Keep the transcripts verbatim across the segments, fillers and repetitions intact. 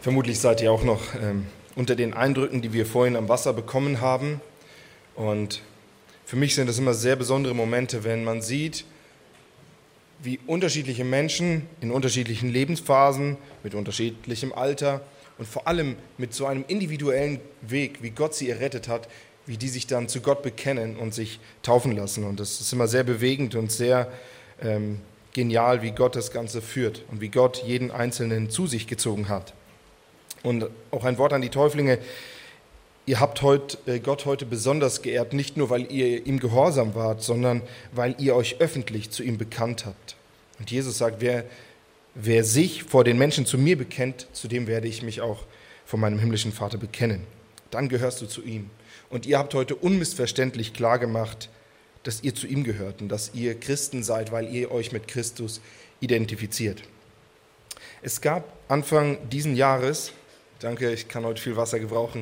Vermutlich seid ihr auch noch ähm, unter den Eindrücken, die wir vorhin am Wasser bekommen haben. Und für mich sind das immer sehr besondere Momente, wenn man sieht, wie unterschiedliche Menschen in unterschiedlichen Lebensphasen, mit unterschiedlichem Alter und vor allem mit so einem individuellen Weg, wie Gott sie errettet hat, wie die sich dann zu Gott bekennen und sich taufen lassen. Und das ist immer sehr bewegend und sehr ähm, genial, wie Gott das Ganze führt und wie Gott jeden Einzelnen zu sich gezogen hat. Und auch ein Wort an die Täuflinge: Ihr habt heute, Gott heute besonders geehrt, nicht nur, weil ihr ihm gehorsam wart, sondern weil ihr euch öffentlich zu ihm bekannt habt. Und Jesus sagt, wer, wer sich vor den Menschen zu mir bekennt, zu dem werde ich mich auch vor meinem himmlischen Vater bekennen. Dann gehörst du zu ihm. Und ihr habt heute unmissverständlich klargemacht, dass ihr zu ihm gehört und dass ihr Christen seid, weil ihr euch mit Christus identifiziert. Es gab Anfang diesen Jahres, danke, ich kann heute viel Wasser gebrauchen,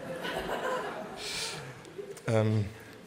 ähm,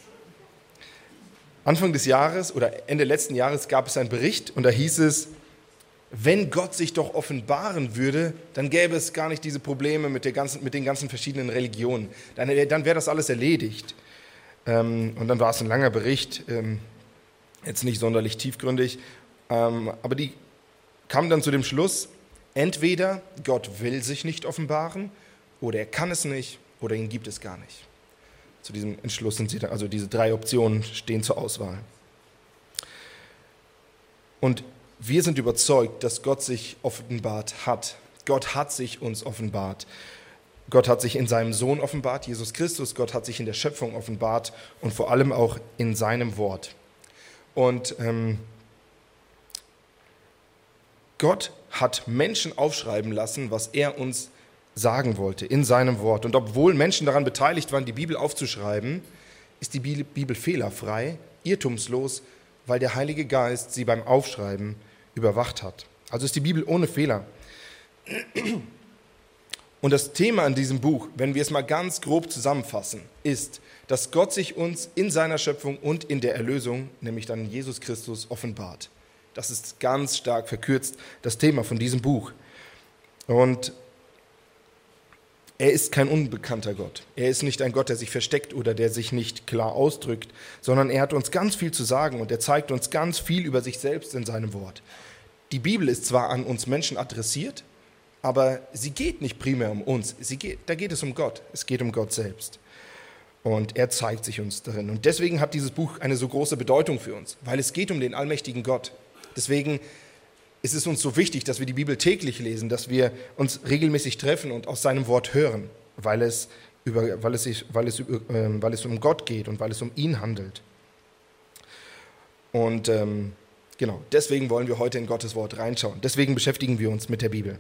Anfang des Jahres oder Ende letzten Jahres gab es einen Bericht und da hieß es, wenn Gott sich doch offenbaren würde, dann gäbe es gar nicht diese Probleme mit, der ganzen, mit den ganzen verschiedenen Religionen. Dann, dann wäre das alles erledigt. Ähm, und dann war es ein langer Bericht, ähm, jetzt nicht sonderlich tiefgründig, ähm, aber die kamen dann zu dem Schluss, entweder Gott will sich nicht offenbaren oder er kann es nicht oder ihn gibt es gar nicht. Zu diesem Entschluss sind sie da, also diese drei Optionen stehen zur Auswahl. Und wir sind überzeugt, dass Gott sich offenbart hat. Gott hat sich uns offenbart. Gott hat sich in seinem Sohn offenbart, Jesus Christus. Gott hat sich in der Schöpfung offenbart und vor allem auch in seinem Wort. Und ähm, Gott hat Menschen aufschreiben lassen, was er uns sagen wollte in seinem Wort. Und obwohl Menschen daran beteiligt waren, die Bibel aufzuschreiben, ist die Bibel fehlerfrei, irrtumslos, weil der Heilige Geist sie beim Aufschreiben überwacht hat. Also ist die Bibel ohne Fehler. Und das Thema in diesem Buch, wenn wir es mal ganz grob zusammenfassen, ist, dass Gott sich uns in seiner Schöpfung und in der Erlösung, nämlich dann in Jesus Christus, offenbart. Das ist ganz stark verkürzt das Thema von diesem Buch. Und er ist kein unbekannter Gott. Er ist nicht ein Gott, der sich versteckt oder der sich nicht klar ausdrückt, sondern er hat uns ganz viel zu sagen und er zeigt uns ganz viel über sich selbst in seinem Wort. Die Bibel ist zwar an uns Menschen adressiert, aber sie geht nicht primär um uns. Sie geht, da geht es um Gott. Es geht um Gott selbst. Und er zeigt sich uns darin. Und deswegen hat dieses Buch eine so große Bedeutung für uns, weil es geht um den allmächtigen Gott. Deswegen ist es uns so wichtig, dass wir die Bibel täglich lesen, dass wir uns regelmäßig treffen und aus seinem Wort hören, weil es, über, weil es, sich, weil es, über, äh, weil es um Gott geht und weil es um ihn handelt. Und ähm, genau, deswegen wollen wir heute in Gottes Wort reinschauen. Deswegen beschäftigen wir uns mit der Bibel.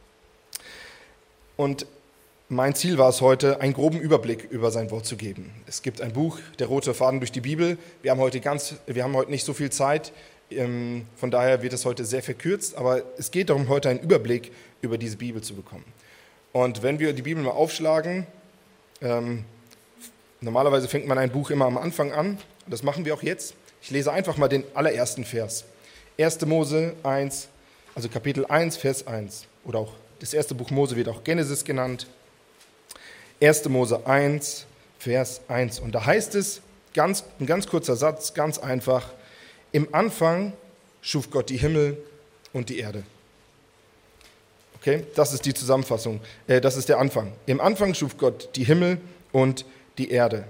Und mein Ziel war es heute, einen groben Überblick über sein Wort zu geben. Es gibt ein Buch, Der rote Faden durch die Bibel. Wir haben heute, ganz, wir haben heute nicht so viel Zeit, von daher wird es heute sehr verkürzt, aber es geht darum, heute einen Überblick über diese Bibel zu bekommen. Und wenn wir die Bibel mal aufschlagen, ähm, normalerweise fängt man ein Buch immer am Anfang an, das machen wir auch jetzt. Ich lese einfach mal den allerersten Vers. erster Mose eins, also Kapitel eins, Vers eins, oder auch das erste Buch Mose wird auch Genesis genannt. erster Mose eins, Vers eins. Und da heißt es, ganz, ein ganz kurzer Satz, ganz einfach: Im Anfang schuf Gott die Himmel und die Erde. Okay, das ist die Zusammenfassung, äh, das ist der Anfang. Im Anfang schuf Gott die Himmel und die Erde.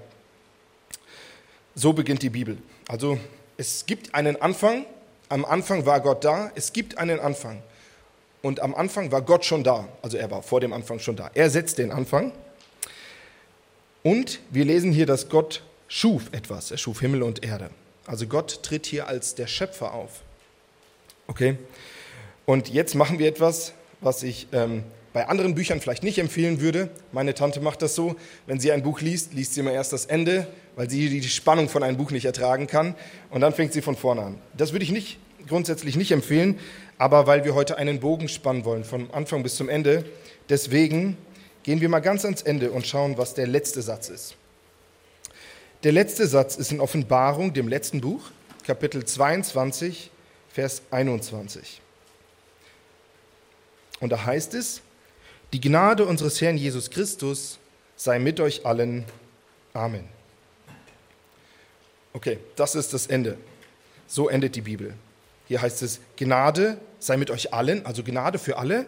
So beginnt die Bibel. Also es gibt einen Anfang, am Anfang war Gott da, es gibt einen Anfang. Und am Anfang war Gott schon da, also er war vor dem Anfang schon da. Er setzt den Anfang. Und wir lesen hier, dass Gott schuf etwas, er schuf Himmel und Erde. Also Gott tritt hier als der Schöpfer auf. Okay? Und jetzt machen wir etwas, was ich ähm, bei anderen Büchern vielleicht nicht empfehlen würde. Meine Tante macht das so, wenn sie ein Buch liest, liest sie immer erst das Ende, weil sie die Spannung von einem Buch nicht ertragen kann. Und dann fängt sie von vorne an. Das würde ich nicht, grundsätzlich nicht empfehlen, aber weil wir heute einen Bogen spannen wollen, vom Anfang bis zum Ende, deswegen gehen wir mal ganz ans Ende und schauen, was der letzte Satz ist. Der letzte Satz ist in Offenbarung, dem letzten Buch, Kapitel zweiundzwanzig, Vers einundzwanzig. Und da heißt es: Die Gnade unseres Herrn Jesus Christus sei mit euch allen. Amen. Okay, das ist das Ende. So endet die Bibel. Hier heißt es, Gnade sei mit euch allen, also Gnade für alle.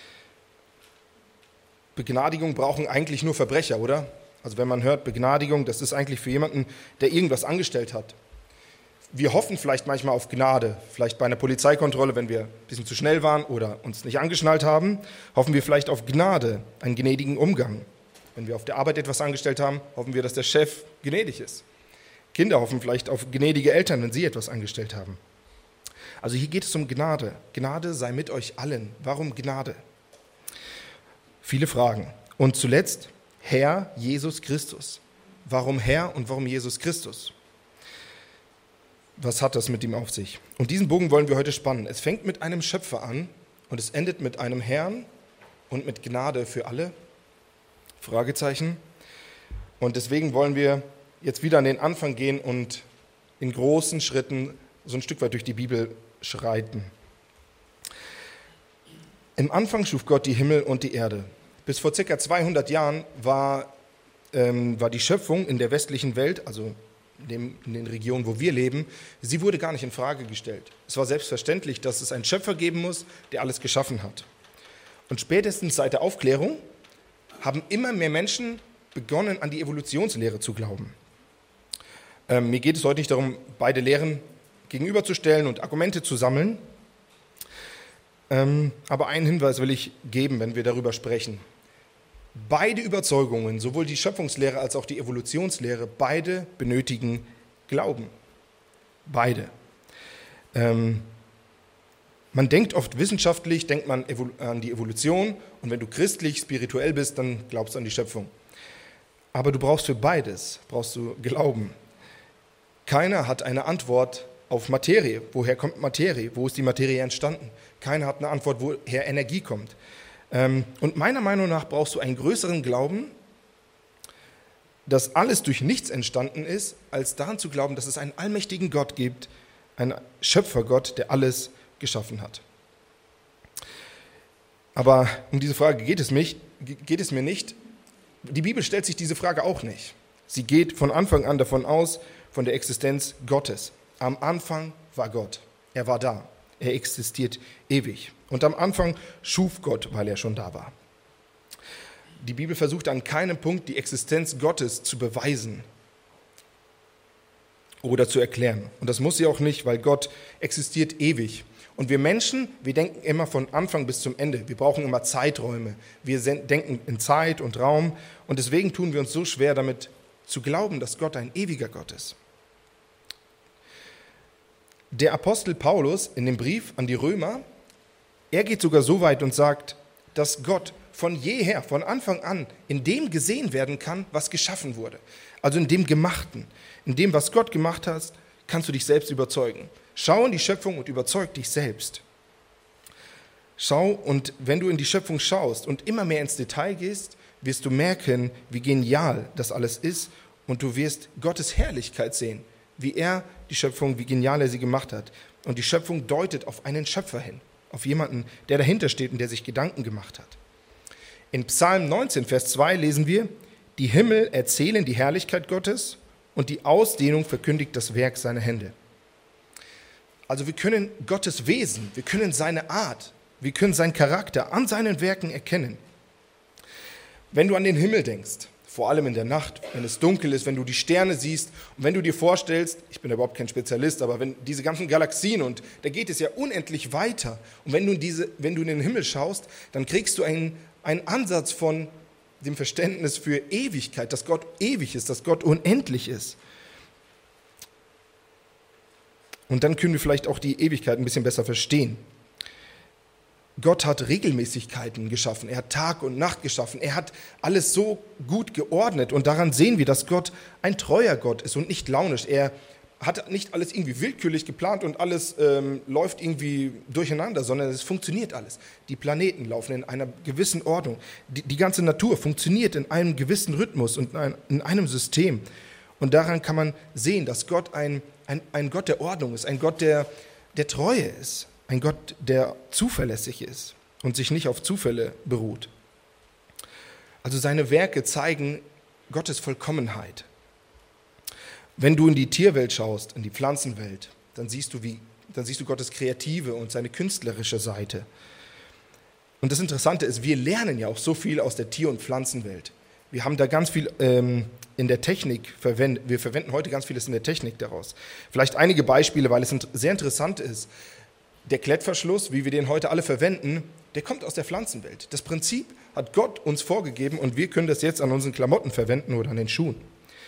Begnadigung brauchen eigentlich nur Verbrecher, oder? Also wenn man hört, Begnadigung, das ist eigentlich für jemanden, der irgendwas angestellt hat. Wir hoffen vielleicht manchmal auf Gnade, vielleicht bei einer Polizeikontrolle, wenn wir ein bisschen zu schnell waren oder uns nicht angeschnallt haben, hoffen wir vielleicht auf Gnade, einen gnädigen Umgang. Wenn wir auf der Arbeit etwas angestellt haben, hoffen wir, dass der Chef gnädig ist. Kinder hoffen vielleicht auf gnädige Eltern, wenn sie etwas angestellt haben. Also hier geht es um Gnade. Gnade sei mit euch allen. Warum Gnade? Viele Fragen. Und zuletzt, Herr Jesus Christus. Warum Herr und warum Jesus Christus? Was hat das mit ihm auf sich? Und diesen Bogen wollen wir heute spannen. Es fängt mit einem Schöpfer an und es endet mit einem Herrn und mit Gnade für alle. Fragezeichen. Und deswegen wollen wir jetzt wieder an den Anfang gehen und in großen Schritten so ein Stück weit durch die Bibel schreiten. Im Anfang schuf Gott die Himmel und die Erde. Bis vor ca. zweihundert Jahren war, ähm, war die Schöpfung in der westlichen Welt, also in, dem, in den Regionen, wo wir leben, sie wurde gar nicht in Frage gestellt. Es war selbstverständlich, dass es einen Schöpfer geben muss, der alles geschaffen hat. Und spätestens seit der Aufklärung haben immer mehr Menschen begonnen, an die Evolutionslehre zu glauben. Ähm, mir geht es heute nicht darum, beide Lehren gegenüberzustellen und Argumente zu sammeln. Ähm, aber einen Hinweis will ich geben, wenn wir darüber sprechen. Beide Überzeugungen, sowohl die Schöpfungslehre als auch die Evolutionslehre, beide benötigen Glauben. Beide. Ähm, man denkt oft wissenschaftlich, denkt man an die Evolution und wenn du christlich, spirituell bist, dann glaubst du an die Schöpfung. Aber du brauchst für beides, brauchst du Glauben. Keiner hat eine Antwort auf Materie. Woher kommt Materie? Wo ist die Materie entstanden? Keiner hat eine Antwort, woher Energie kommt. Und meiner Meinung nach brauchst du einen größeren Glauben, dass alles durch nichts entstanden ist, als daran zu glauben, dass es einen allmächtigen Gott gibt, einen Schöpfergott, der alles geschaffen hat. Aber um diese Frage geht es, mich, geht es mir nicht. Die Bibel stellt sich diese Frage auch nicht. Sie geht von Anfang an davon aus, von der Existenz Gottes. Am Anfang war Gott. Er war da. Er existiert ewig. Und am Anfang schuf Gott, weil er schon da war. Die Bibel versucht an keinem Punkt die Existenz Gottes zu beweisen oder zu erklären. Und das muss sie auch nicht, weil Gott existiert ewig. Und wir Menschen, wir denken immer von Anfang bis zum Ende. Wir brauchen immer Zeiträume. Wir denken in Zeit und Raum. Und deswegen tun wir uns so schwer damit zu glauben, dass Gott ein ewiger Gott ist. Der Apostel Paulus in dem Brief an die Römer, er geht sogar so weit und sagt, dass Gott von jeher, von Anfang an, in dem gesehen werden kann, was geschaffen wurde. Also in dem Gemachten, in dem, was Gott gemacht hat, kannst du dich selbst überzeugen. Schau in die Schöpfung und überzeug dich selbst. Schau, und wenn du in die Schöpfung schaust und immer mehr ins Detail gehst, wirst du merken, wie genial das alles ist und du wirst Gottes Herrlichkeit sehen, wie er die Schöpfung, wie genial er sie gemacht hat. Und die Schöpfung deutet auf einen Schöpfer hin, auf jemanden, der dahinter steht und der sich Gedanken gemacht hat. In Psalm neunzehn, Vers zwei lesen wir, die Himmel erzählen die Herrlichkeit Gottes und die Ausdehnung verkündigt das Werk seiner Hände. Also wir können Gottes Wesen, wir können seine Art, wir können seinen Charakter an seinen Werken erkennen. Wenn du an den Himmel denkst, vor allem in der Nacht, wenn es dunkel ist, wenn du die Sterne siehst und wenn du dir vorstellst, ich bin überhaupt kein Spezialist, aber wenn diese ganzen Galaxien und da geht es ja unendlich weiter und wenn du in, diese, wenn du in den Himmel schaust, dann kriegst du einen, einen Ansatz von dem Verständnis für Ewigkeit, dass Gott ewig ist, dass Gott unendlich ist. Und dann können wir vielleicht auch die Ewigkeit ein bisschen besser verstehen. Gott hat Regelmäßigkeiten geschaffen, er hat Tag und Nacht geschaffen, er hat alles so gut geordnet und daran sehen wir, dass Gott ein treuer Gott ist und nicht launisch. Er hat nicht alles irgendwie willkürlich geplant und alles ähm, läuft irgendwie durcheinander, sondern es funktioniert alles. Die Planeten laufen in einer gewissen Ordnung, die, die ganze Natur funktioniert in einem gewissen Rhythmus und in, ein, in einem System. Und daran kann man sehen, dass Gott ein, ein, ein Gott der Ordnung ist, ein Gott der, der Treue ist. Ein Gott, der zuverlässig ist und sich nicht auf Zufälle beruht. Also seine Werke zeigen Gottes Vollkommenheit. Wenn du in die Tierwelt schaust, in die Pflanzenwelt, dann siehst du, wie, dann siehst du Gottes kreative und seine künstlerische Seite. Und das Interessante ist, wir lernen ja auch so viel aus der Tier- und Pflanzenwelt. Wir haben da ganz viel ähm, in der Technik verwendet. Wir verwenden heute ganz vieles in der Technik daraus. Vielleicht einige Beispiele, weil es sehr interessant ist. Der Klettverschluss, wie wir den heute alle verwenden, der kommt aus der Pflanzenwelt. Das Prinzip hat Gott uns vorgegeben und wir können das jetzt an unseren Klamotten verwenden oder an den Schuhen.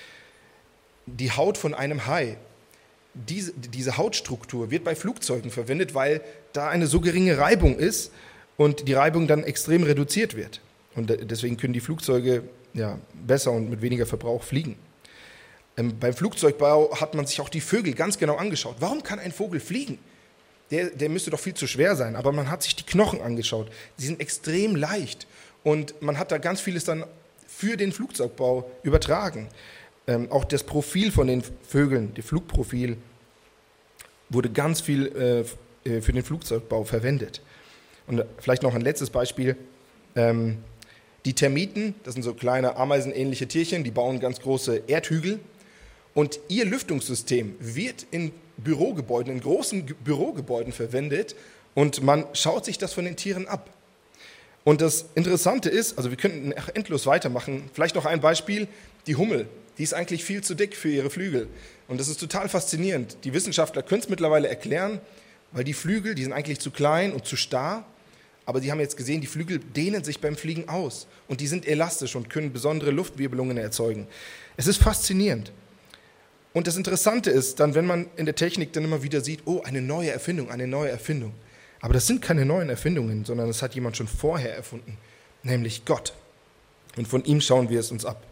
Die Haut von einem Hai, diese, diese Hautstruktur wird bei Flugzeugen verwendet, weil da eine so geringe Reibung ist und die Reibung dann extrem reduziert wird. Und deswegen können die Flugzeuge ja, besser und mit weniger Verbrauch fliegen. Ähm, beim Flugzeugbau hat man sich auch die Vögel ganz genau angeschaut. Warum kann ein Vogel fliegen? Der, der müsste doch viel zu schwer sein, aber man hat sich die Knochen angeschaut. Die sind extrem leicht und man hat da ganz vieles dann für den Flugzeugbau übertragen. Ähm, auch das Profil von den Vögeln, das Flugprofil, wurde ganz viel äh, für den Flugzeugbau verwendet. Und vielleicht noch ein letztes Beispiel. Ähm, die Termiten, das sind so kleine ameisenähnliche Tierchen, die bauen ganz große Erdhügel. Und ihr Lüftungssystem wird in Bürogebäuden, in großen Bürogebäuden verwendet und man schaut sich das von den Tieren ab. Und das Interessante ist, also wir könnten endlos weitermachen, vielleicht noch ein Beispiel, die Hummel, die ist eigentlich viel zu dick für ihre Flügel. Und das ist total faszinierend. Die Wissenschaftler können es mittlerweile erklären, weil die Flügel, die sind eigentlich zu klein und zu starr, aber sie haben jetzt gesehen, die Flügel dehnen sich beim Fliegen aus und die sind elastisch und können besondere Luftwirbelungen erzeugen. Es ist faszinierend. Und das Interessante ist dann, wenn man in der Technik dann immer wieder sieht, oh, eine neue Erfindung, eine neue Erfindung. Aber das sind keine neuen Erfindungen, sondern das hat jemand schon vorher erfunden, nämlich Gott. Und von ihm schauen wir es uns ab.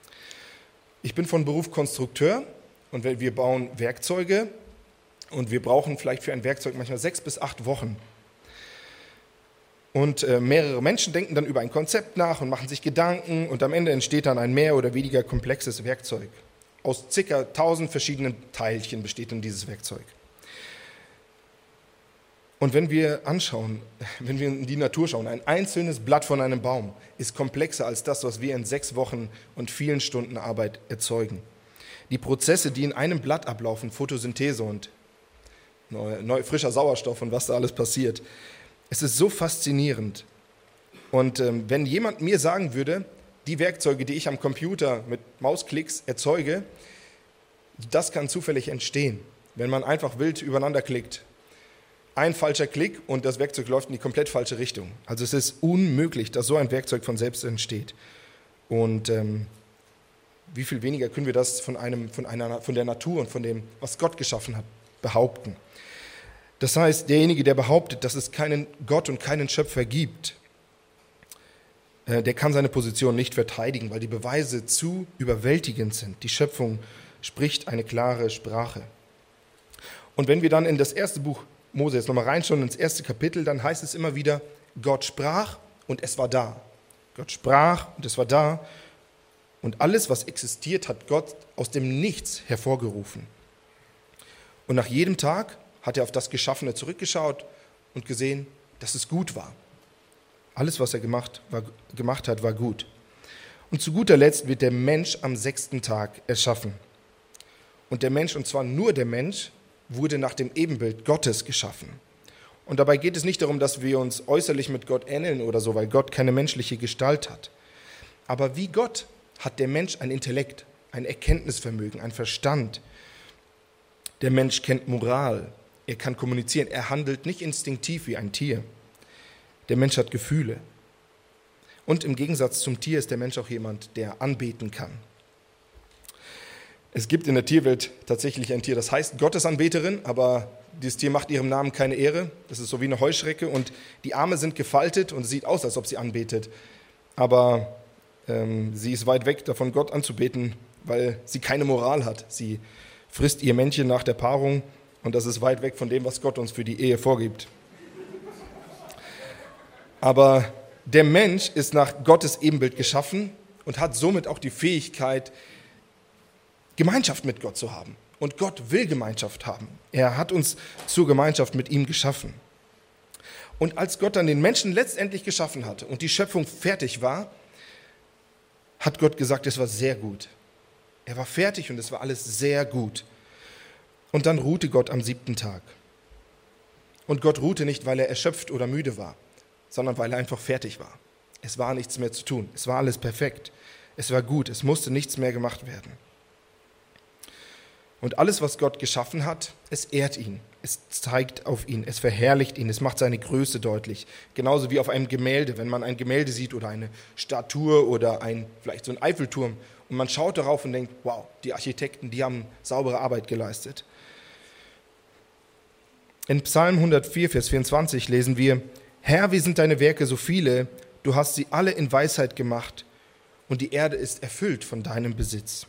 Ich bin von Beruf Konstrukteur und wir bauen Werkzeuge und wir brauchen vielleicht für ein Werkzeug manchmal sechs bis acht Wochen. Und äh, mehrere Menschen denken dann über ein Konzept nach und machen sich Gedanken und am Ende entsteht dann ein mehr oder weniger komplexes Werkzeug. Aus ca. tausend verschiedenen Teilchen besteht dann dieses Werkzeug. Und wenn wir anschauen, wenn wir in die Natur schauen, ein einzelnes Blatt von einem Baum ist komplexer als das, was wir in sechs Wochen und vielen Stunden Arbeit erzeugen. Die Prozesse, die in einem Blatt ablaufen, Photosynthese und neu, neu, frischer Sauerstoff und was da alles passiert, es ist so faszinierend. Und ähm, wenn jemand mir sagen würde, die Werkzeuge, die ich am Computer mit Mausklicks erzeuge, das kann zufällig entstehen, wenn man einfach wild übereinander klickt. Ein falscher Klick und das Werkzeug läuft in die komplett falsche Richtung. Also es ist unmöglich, dass so ein Werkzeug von selbst entsteht. Und ähm, wie viel weniger können wir das von, einem, von, einer, von der Natur und von dem, was Gott geschaffen hat, behaupten. Das heißt, derjenige, der behauptet, dass es keinen Gott und keinen Schöpfer gibt, der kann seine Position nicht verteidigen, weil die Beweise zu überwältigend sind. Die Schöpfung spricht eine klare Sprache. Und wenn wir dann in das erste Buch Mose jetzt nochmal reinschauen, ins erste Kapitel, dann heißt es immer wieder, Gott sprach und es war da. Gott sprach und es war da. Und alles, was existiert, hat Gott aus dem Nichts hervorgerufen. Und nach jedem Tag hat er auf das Geschaffene zurückgeschaut und gesehen, dass es gut war. Alles, was er gemacht, war, gemacht hat, war gut. Und zu guter Letzt wird der Mensch am sechsten Tag erschaffen. Und der Mensch, und zwar nur der Mensch, wurde nach dem Ebenbild Gottes geschaffen. Und dabei geht es nicht darum, dass wir uns äußerlich mit Gott ähneln oder so, weil Gott keine menschliche Gestalt hat. Aber wie Gott hat der Mensch ein Intellekt, ein Erkenntnisvermögen, ein Verstand. Der Mensch kennt Moral, er kann kommunizieren, er handelt nicht instinktiv wie ein Tier. Der Mensch hat Gefühle. Und im Gegensatz zum Tier ist der Mensch auch jemand, der anbeten kann. Es gibt in der Tierwelt tatsächlich ein Tier, das heißt Gottesanbeterin, aber dieses Tier macht ihrem Namen keine Ehre. Das ist so wie eine Heuschrecke und die Arme sind gefaltet und es sieht aus, als ob sie anbetet. Aber ähm, sie ist weit weg davon, Gott anzubeten, weil sie keine Moral hat. Sie frisst ihr Männchen nach der Paarung und das ist weit weg von dem, was Gott uns für die Ehe vorgibt. Aber der Mensch ist nach Gottes Ebenbild geschaffen und hat somit auch die Fähigkeit, Gemeinschaft mit Gott zu haben. Und Gott will Gemeinschaft haben. Er hat uns zur Gemeinschaft mit ihm geschaffen. Und als Gott dann den Menschen letztendlich geschaffen hatte und die Schöpfung fertig war, hat Gott gesagt, es war sehr gut. Er war fertig und es war alles sehr gut. Und dann ruhte Gott am siebten Tag. Und Gott ruhte nicht, weil er erschöpft oder müde war, sondern weil er einfach fertig war. Es war nichts mehr zu tun. Es war alles perfekt. Es war gut. Es musste nichts mehr gemacht werden. Und alles, was Gott geschaffen hat, es ehrt ihn. Es zeigt auf ihn. Es verherrlicht ihn. Es macht seine Größe deutlich. Genauso wie auf einem Gemälde. Wenn man ein Gemälde sieht oder eine Statue oder ein, vielleicht so ein Eiffelturm und man schaut darauf und denkt, wow, die Architekten, die haben saubere Arbeit geleistet. In Psalm hundertvier, Vers vierundzwanzig lesen wir, Herr, wie sind deine Werke so viele, du hast sie alle in Weisheit gemacht und die Erde ist erfüllt von deinem Besitz.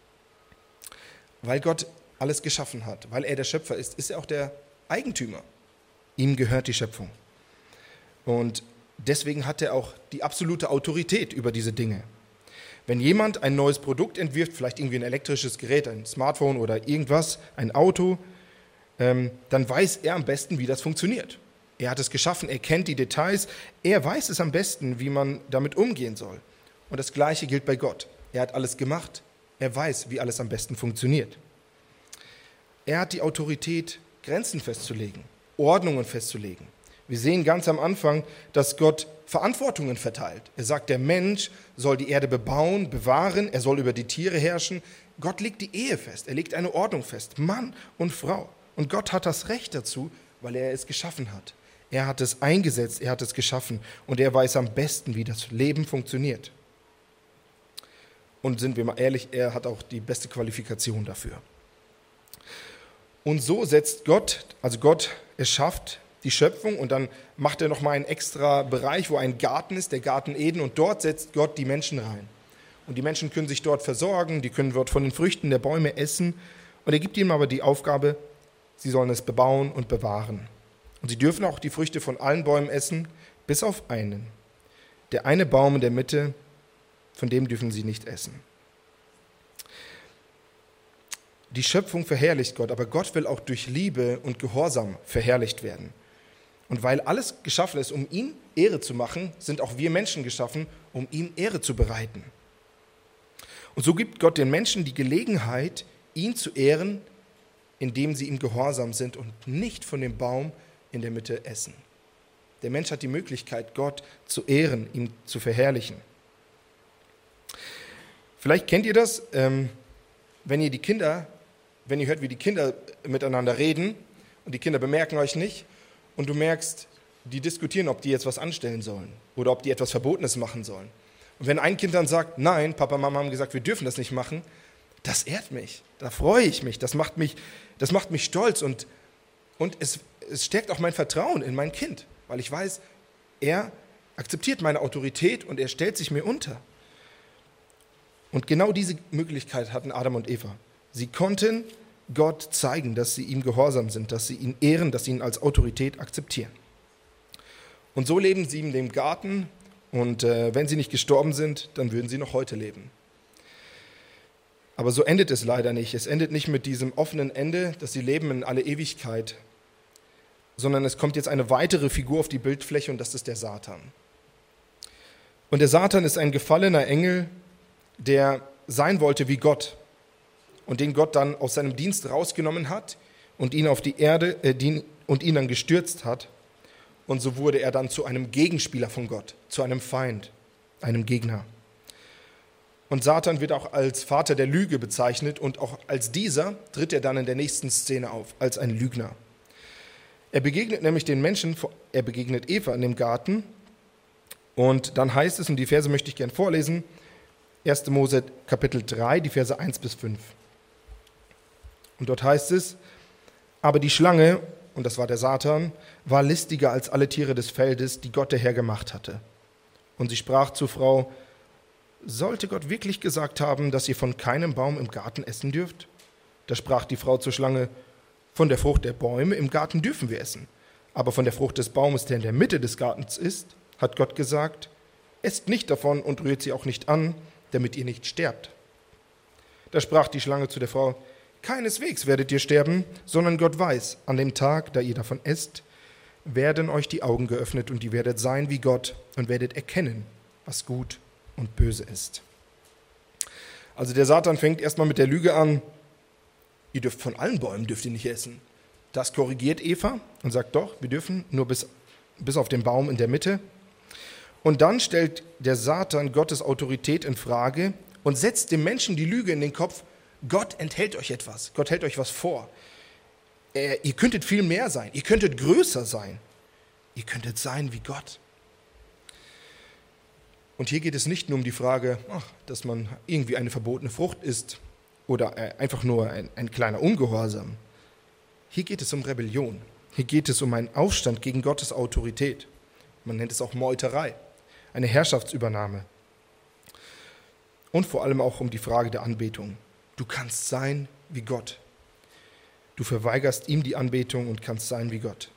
Weil Gott alles geschaffen hat, weil er der Schöpfer ist, ist er auch der Eigentümer. Ihm gehört die Schöpfung. Und deswegen hat er auch die absolute Autorität über diese Dinge. Wenn jemand ein neues Produkt entwirft, vielleicht irgendwie ein elektrisches Gerät, ein Smartphone oder irgendwas, ein Auto, ähm, dann weiß er am besten, wie das funktioniert. Er hat es geschaffen, er kennt die Details, er weiß es am besten, wie man damit umgehen soll. Und das Gleiche gilt bei Gott. Er hat alles gemacht, er weiß, wie alles am besten funktioniert. Er hat die Autorität, Grenzen festzulegen, Ordnungen festzulegen. Wir sehen ganz am Anfang, dass Gott Verantwortungen verteilt. Er sagt, der Mensch soll die Erde bebauen, bewahren, er soll über die Tiere herrschen. Gott legt die Ehe fest, er legt eine Ordnung fest, Mann und Frau. Und Gott hat das Recht dazu, weil er es geschaffen hat. Er hat es eingesetzt, er hat es geschaffen und er weiß am besten, wie das Leben funktioniert. Und sind wir mal ehrlich, er hat auch die beste Qualifikation dafür. Und so setzt Gott, also Gott erschafft die Schöpfung und dann macht er nochmal einen extra Bereich, wo ein Garten ist, der Garten Eden, und dort setzt Gott die Menschen rein. Und die Menschen können sich dort versorgen, die können dort von den Früchten der Bäume essen. Und er gibt ihnen aber die Aufgabe, sie sollen es bebauen und bewahren. Und sie dürfen auch die Früchte von allen Bäumen essen, bis auf einen. Der eine Baum in der Mitte, von dem dürfen sie nicht essen. Die Schöpfung verherrlicht Gott, aber Gott will auch durch Liebe und Gehorsam verherrlicht werden. Und weil alles geschaffen ist, um ihm Ehre zu machen, sind auch wir Menschen geschaffen, um ihm Ehre zu bereiten. Und so gibt Gott den Menschen die Gelegenheit, ihn zu ehren, indem sie ihm gehorsam sind und nicht von dem Baum in der Mitte essen. Der Mensch hat die Möglichkeit, Gott zu ehren, ihn zu verherrlichen. Vielleicht kennt ihr das, ähm, wenn ihr die Kinder, wenn ihr hört, wie die Kinder miteinander reden und die Kinder bemerken euch nicht und du merkst, die diskutieren, ob die jetzt was anstellen sollen oder ob die etwas Verbotenes machen sollen. Und wenn ein Kind dann sagt, nein, Papa, Mama haben gesagt, wir dürfen das nicht machen, das ehrt mich, da freue ich mich, das macht mich, das macht mich stolz und, und es, es stärkt auch mein Vertrauen in mein Kind, weil ich weiß, er akzeptiert meine Autorität und er stellt sich mir unter. Und genau diese Möglichkeit hatten Adam und Eva. Sie konnten Gott zeigen, dass sie ihm gehorsam sind, dass sie ihn ehren, dass sie ihn als Autorität akzeptieren. Und so leben sie in dem Garten und äh, wenn sie nicht gestorben sind, dann würden sie noch heute leben. Aber so endet es leider nicht. Es endet nicht mit diesem offenen Ende, dass sie leben in alle Ewigkeit, sondern es kommt jetzt eine weitere Figur auf die Bildfläche und das ist der Satan. Und der Satan ist ein gefallener Engel, der sein wollte wie Gott und den Gott dann aus seinem Dienst rausgenommen hat und ihn auf die Erde äh, die, und ihn dann gestürzt hat. Und so wurde er dann zu einem Gegenspieler von Gott, zu einem Feind, einem Gegner. Und Satan wird auch als Vater der Lüge bezeichnet und auch als dieser tritt er dann in der nächsten Szene auf, als ein Lügner. Er begegnet nämlich den Menschen, er begegnet Eva in dem Garten und dann heißt es, und die Verse möchte ich gern vorlesen, erster Mose Kapitel drei, die Verse eins bis fünf. Und dort heißt es, aber die Schlange, und das war der Satan, war listiger als alle Tiere des Feldes, die Gott der Herr gemacht hatte. Und sie sprach zur Frau, sollte Gott wirklich gesagt haben, dass ihr von keinem Baum im Garten essen dürft? Da sprach die Frau zur Schlange, von der Frucht der Bäume im Garten dürfen wir essen. Aber von der Frucht des Baumes, der in der Mitte des Gartens ist, hat Gott gesagt, esst nicht davon und rührt sie auch nicht an, damit ihr nicht sterbt. Da sprach die Schlange zu der Frau, keineswegs werdet ihr sterben, sondern Gott weiß, an dem Tag, da ihr davon esst, werden euch die Augen geöffnet und ihr werdet sein wie Gott und werdet erkennen, was gut und böse ist. Also der Satan fängt erstmal mit der Lüge an, ihr dürft von allen Bäumen dürft ihr nicht essen. Das korrigiert Eva und sagt doch, wir dürfen nur bis, bis auf den Baum in der Mitte. Und dann stellt der Satan Gottes Autorität in Frage und setzt dem Menschen die Lüge in den Kopf, Gott enthält euch etwas, Gott hält euch was vor. Äh, ihr könntet viel mehr sein, ihr könntet größer sein, ihr könntet sein wie Gott. Und hier geht es nicht nur um die Frage, ach, dass man irgendwie eine verbotene Frucht isst oder äh, einfach nur ein, ein kleiner Ungehorsam. Hier geht es um Rebellion, hier geht es um einen Aufstand gegen Gottes Autorität. Man nennt es auch Meuterei, eine Herrschaftsübernahme. Und vor allem auch um die Frage der Anbetung. Du kannst sein wie Gott. Du verweigerst ihm die Anbetung und kannst sein wie Gott.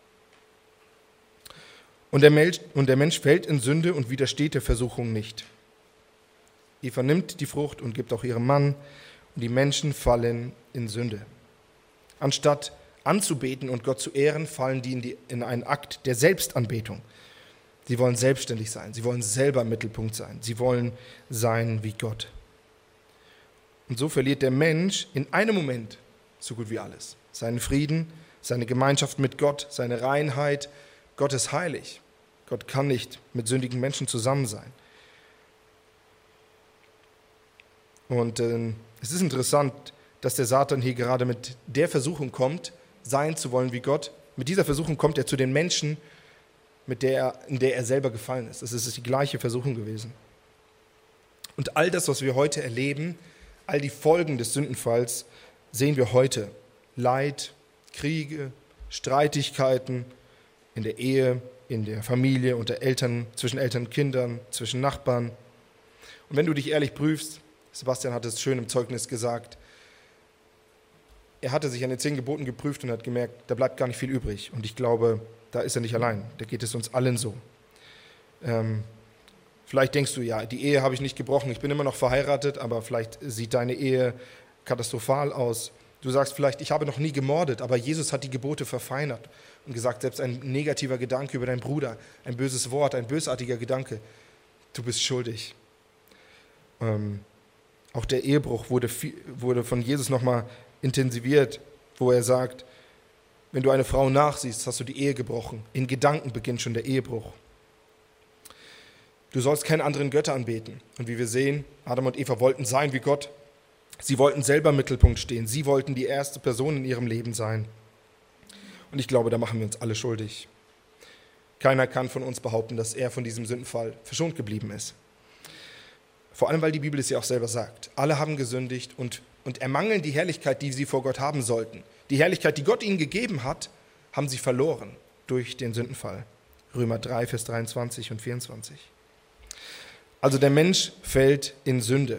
Und der Mensch, und der Mensch fällt in Sünde und widersteht der Versuchung nicht. Eva nimmt die Frucht und gibt auch ihrem Mann, und die Menschen fallen in Sünde. Anstatt anzubeten und Gott zu ehren, fallen die in, die in einen Akt der Selbstanbetung. Sie wollen selbstständig sein, sie wollen selber im Mittelpunkt sein, sie wollen sein wie Gott. Und so verliert der Mensch in einem Moment so gut wie alles. Seinen Frieden, seine Gemeinschaft mit Gott, seine Reinheit. Gott ist heilig. Gott kann nicht mit sündigen Menschen zusammen sein. Und äh, es ist interessant, dass der Satan hier gerade mit der Versuchung kommt, sein zu wollen wie Gott. Mit dieser Versuchung kommt er zu den Menschen, mit der er, in der er selber gefallen ist. Es ist die gleiche Versuchung gewesen. Und all das, was wir heute erleben, all die Folgen des Sündenfalls, sehen wir heute. Leid, Kriege, Streitigkeiten in der Ehe, in der Familie, unter Eltern, zwischen Eltern und Kindern, zwischen Nachbarn. Und wenn du dich ehrlich prüfst, Sebastian hat es schön im Zeugnis gesagt, er hatte sich an den zehn Geboten geprüft und hat gemerkt, da bleibt gar nicht viel übrig. Und ich glaube, da ist er nicht allein. Da geht es uns allen so. Ähm, vielleicht denkst du, ja, die Ehe habe ich nicht gebrochen, ich bin immer noch verheiratet, aber vielleicht sieht deine Ehe katastrophal aus. Du sagst vielleicht, ich habe noch nie gemordet, aber Jesus hat die Gebote verfeinert und gesagt, selbst ein negativer Gedanke über deinen Bruder, ein böses Wort, ein bösartiger Gedanke, du bist schuldig. Ähm, auch der Ehebruch wurde, viel, wurde von Jesus nochmal intensiviert, wo er sagt, wenn du eine Frau nachsiehst, hast du die Ehe gebrochen. In Gedanken beginnt schon der Ehebruch. Du sollst keine anderen Götter anbeten. Und wie wir sehen, Adam und Eva wollten sein wie Gott. Sie wollten selber im Mittelpunkt stehen. Sie wollten die erste Person in ihrem Leben sein. Und ich glaube, da machen wir uns alle schuldig. Keiner kann von uns behaupten, dass er von diesem Sündenfall verschont geblieben ist. Vor allem, weil die Bibel es ja auch selber sagt. Alle haben gesündigt und, und ermangeln die Herrlichkeit, die sie vor Gott haben sollten. Die Herrlichkeit, die Gott ihnen gegeben hat, haben sie verloren durch den Sündenfall. Römer drei, Vers dreiundzwanzig und vierundzwanzig. Also der Mensch fällt in Sünde.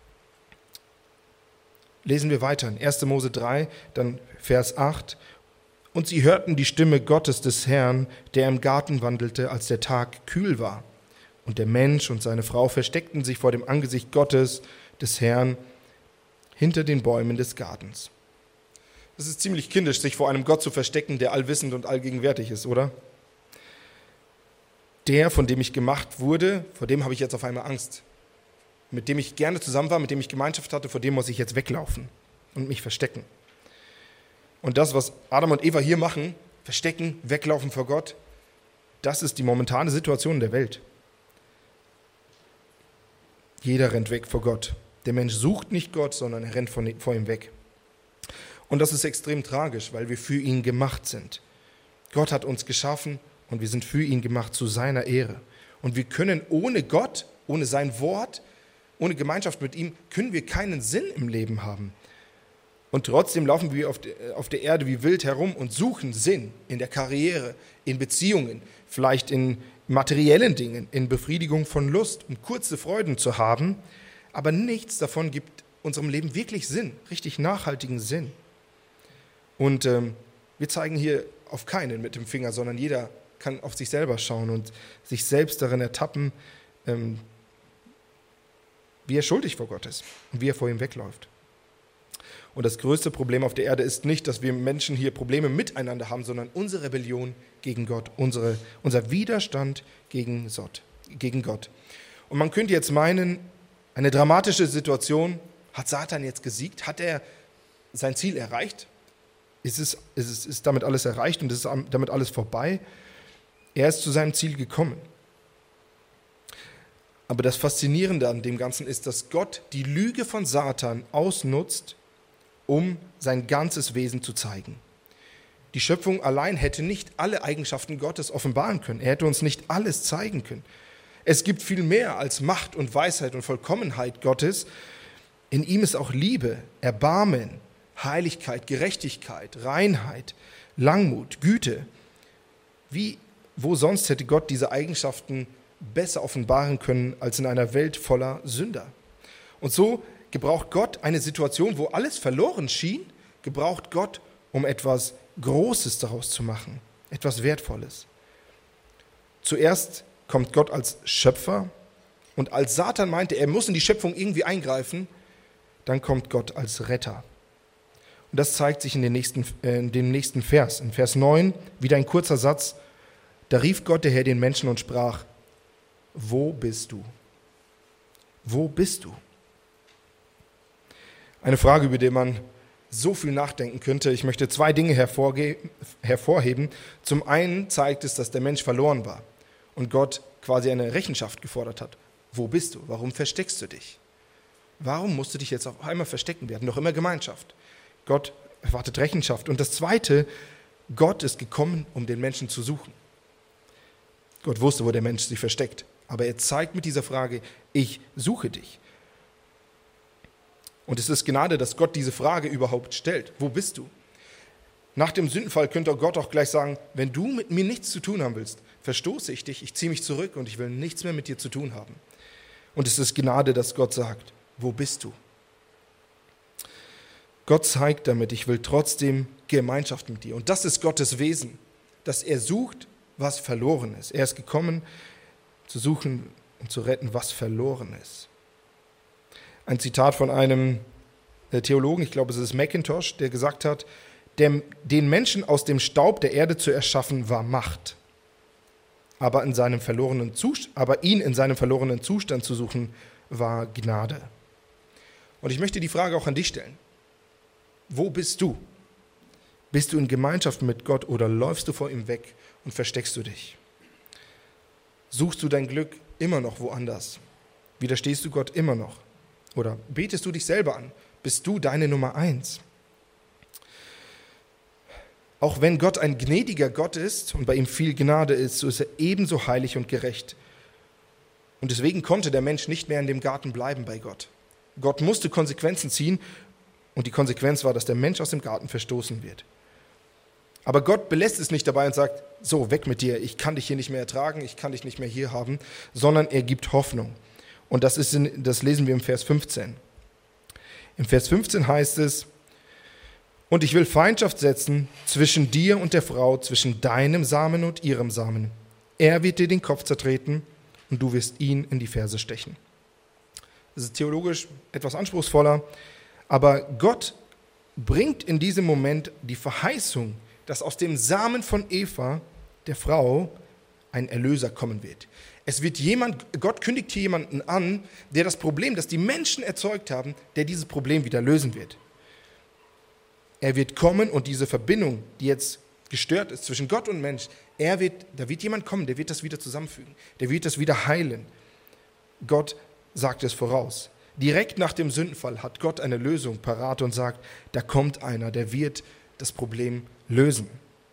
Lesen wir weiter in erster Mose drei, dann Vers acht. Und sie hörten die Stimme Gottes des Herrn, der im Garten wandelte, als der Tag kühl war. Und der Mensch und seine Frau versteckten sich vor dem Angesicht Gottes des Herrn hinter den Bäumen des Gartens. Es ist ziemlich kindisch, sich vor einem Gott zu verstecken, der allwissend und allgegenwärtig ist, oder? Der, von dem ich gemacht wurde, vor dem habe ich jetzt auf einmal Angst. Mit dem ich gerne zusammen war, mit dem ich Gemeinschaft hatte, vor dem muss ich jetzt weglaufen und mich verstecken. Und das, was Adam und Eva hier machen, verstecken, weglaufen vor Gott, das ist die momentane Situation der Welt. Jeder rennt weg vor Gott. Der Mensch sucht nicht Gott, sondern er rennt vor ihm weg. Und das ist extrem tragisch, weil wir für ihn gemacht sind. Gott hat uns geschaffen und wir sind für ihn gemacht zu seiner Ehre. Und wir können ohne Gott, ohne sein Wort, ohne Gemeinschaft mit ihm, können wir keinen Sinn im Leben haben. Und trotzdem laufen wir auf der Erde wie wild herum und suchen Sinn in der Karriere, in Beziehungen, vielleicht in materiellen Dingen, in Befriedigung von Lust, um kurze Freuden zu haben. Aber nichts davon gibt unserem Leben wirklich Sinn, richtig nachhaltigen Sinn. Und ähm, wir zeigen hier auf keinen mit dem Finger, sondern jeder kann auf sich selber schauen und sich selbst darin ertappen, ähm, wie er schuldig vor Gott ist und wie er vor ihm wegläuft. Und das größte Problem auf der Erde ist nicht, dass wir Menschen hier Probleme miteinander haben, sondern unsere Rebellion gegen Gott, unsere, unser Widerstand gegen Gott. Und man könnte jetzt meinen, Eine dramatische Situation. Hat Satan jetzt gesiegt? Hat er sein Ziel erreicht? Ist, es, ist, es, ist damit alles erreicht und ist damit alles vorbei? Er ist zu seinem Ziel gekommen. Aber das Faszinierende an dem Ganzen ist, dass Gott die Lüge von Satan ausnutzt, um sein ganzes Wesen zu zeigen. Die Schöpfung allein hätte nicht alle Eigenschaften Gottes offenbaren können. Er hätte uns nicht alles zeigen können. Es gibt viel mehr als Macht und Weisheit und Vollkommenheit Gottes. In ihm ist auch Liebe, Erbarmen, Heiligkeit, Gerechtigkeit, Reinheit, Langmut, Güte. Wie, wo sonst hätte Gott diese Eigenschaften besser offenbaren können als in einer Welt voller Sünder? Und so gebraucht Gott eine Situation, wo alles verloren schien, gebraucht Gott, um etwas Großes daraus zu machen, etwas Wertvolles. Zuerst kommt Gott als Schöpfer und als Satan meinte, er muss in die Schöpfung irgendwie eingreifen, dann kommt Gott als Retter. Und das zeigt sich in, den nächsten, äh, in dem nächsten Vers. In Vers neun, wieder ein kurzer Satz, da rief Gott der Herr den Menschen und sprach, wo bist du? Wo bist du? Eine Frage, über die man so viel nachdenken könnte. Ich möchte zwei Dinge hervorge- hervorheben. Zum einen zeigt es, dass der Mensch verloren war und Gott quasi eine Rechenschaft gefordert hat. Wo bist du? Warum versteckst du dich? Warum musst du dich jetzt auf einmal verstecken? Wir hatten doch immer Gemeinschaft. Gott erwartet Rechenschaft. Und das Zweite, Gott ist gekommen, um den Menschen zu suchen. Gott wusste, wo der Mensch sich versteckt. Aber er zeigt mit dieser Frage, ich suche dich. Und es ist Gnade, dass Gott diese Frage überhaupt stellt. Wo bist du? Nach dem Sündenfall könnte Gott auch gleich sagen, wenn du mit mir nichts zu tun haben willst, verstoße ich dich, ich ziehe mich zurück und ich will nichts mehr mit dir zu tun haben. Und es ist Gnade, dass Gott sagt, wo bist du? Gott zeigt damit, ich will trotzdem Gemeinschaft mit dir. Und das ist Gottes Wesen, dass er sucht, was verloren ist. Er ist gekommen, zu suchen und zu retten, was verloren ist. Ein Zitat von einem Theologen, ich glaube es ist Mackintosh, der gesagt hat, dem, den Menschen aus dem Staub der Erde zu erschaffen, war Macht. Aber, in seinem verlorenen Zust- aber ihn in seinem verlorenen Zustand zu suchen, war Gnade. Und ich möchte die Frage auch an dich stellen. Wo bist du? Bist du in Gemeinschaft mit Gott oder läufst du vor ihm weg und versteckst du dich? Suchst du dein Glück immer noch woanders? Widerstehst du Gott immer noch? Oder betest du dich selber an? Bist du deine Nummer eins? Auch wenn Gott ein gnädiger Gott ist und bei ihm viel Gnade ist, so ist er ebenso heilig und gerecht. Und deswegen konnte der Mensch nicht mehr in dem Garten bleiben bei Gott. Gott musste Konsequenzen ziehen und die Konsequenz war, dass der Mensch aus dem Garten verstoßen wird. Aber Gott belässt es nicht dabei und sagt, so, weg mit dir, ich kann dich hier nicht mehr ertragen, ich kann dich nicht mehr hier haben, sondern er gibt Hoffnung. Und das, ist in, das lesen wir im Vers fünfzehn. Im Vers fünfzehn heißt es, und ich will Feindschaft setzen zwischen dir und der Frau, zwischen deinem Samen und ihrem Samen. Er wird dir den Kopf zertreten und du wirst ihn in die Ferse stechen. Das ist theologisch etwas anspruchsvoller, aber Gott bringt in diesem Moment die Verheißung, dass aus dem Samen von Eva, der Frau, ein Erlöser kommen wird. Es wird jemand, Gott kündigt hier jemanden an, der das Problem, das die Menschen erzeugt haben, der dieses Problem wieder lösen wird. Er wird kommen und diese Verbindung, die jetzt gestört ist zwischen Gott und Mensch, er wird, da wird jemand kommen, der wird das wieder zusammenfügen, der wird das wieder heilen. Gott sagt es voraus. Direkt nach dem Sündenfall hat Gott eine Lösung parat und sagt, da kommt einer, der wird das Problem lösen.